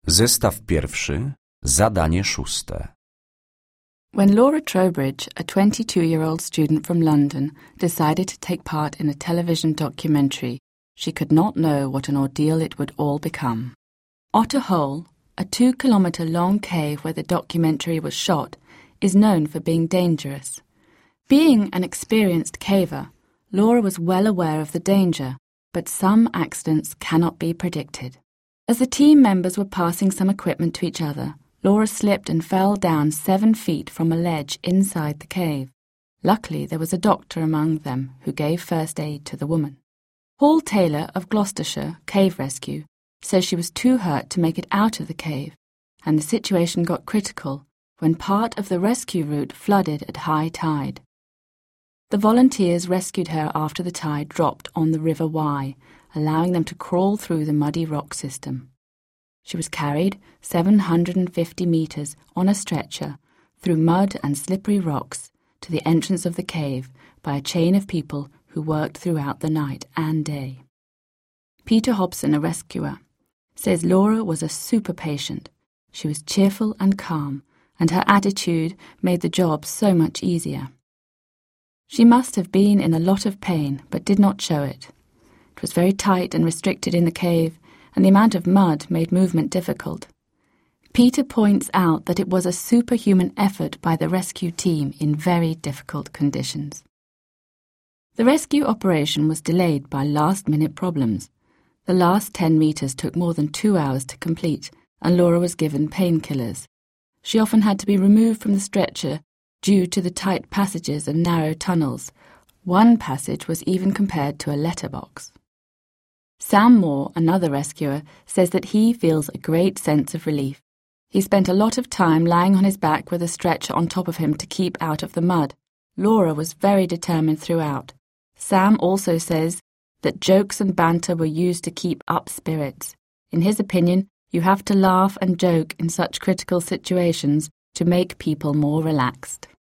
Zestaw pierwszy, zadanie szóste. When Laura Trowbridge, a 22-year-old student from London, decided to take part in a television documentary, she could not know what an ordeal it would all become. Otter Hole, a 2-kilometre-long cave where the documentary was shot, is known for being dangerous. Being an experienced caver, Laura was well aware of the danger, but some accidents cannot be predicted. As the team members were passing some equipment to each other, Laura slipped and fell down 7 feet from a ledge inside the cave. Luckily, there was a doctor among them who gave first aid to the woman. Paul Taylor of Gloucestershire Cave Rescue says she was too hurt to make it out of the cave, and the situation got critical when part of the rescue route flooded at high tide. The volunteers rescued her after the tide dropped on the River Wye, allowing them to crawl through the muddy rock system. She was carried 750 metres on a stretcher through mud and slippery rocks to the entrance of the cave by a chain of people who worked throughout the night and day. Peter Hobson, a rescuer, says Laura was a super patient. She was cheerful and calm, and her attitude made the job so much easier. She must have been in a lot of pain, but did not show it. It was very tight and restricted in the cave, and the amount of mud made movement difficult. Peter points out that it was a superhuman effort by the rescue team in very difficult conditions. The rescue operation was delayed by last-minute problems. The last 10 metres took more than 2 hours to complete, and Laura was given painkillers. She often had to be removed from the stretcher due to the tight passages and narrow tunnels. One passage was even compared to a letterbox. Sam Moore, another rescuer, says that he feels a great sense of relief. He spent a lot of time lying on his back with a stretcher on top of him to keep out of the mud. Laura was very determined throughout. Sam also says that jokes and banter were used to keep up spirits. In his opinion, you have to laugh and joke in such critical situations to make people more relaxed.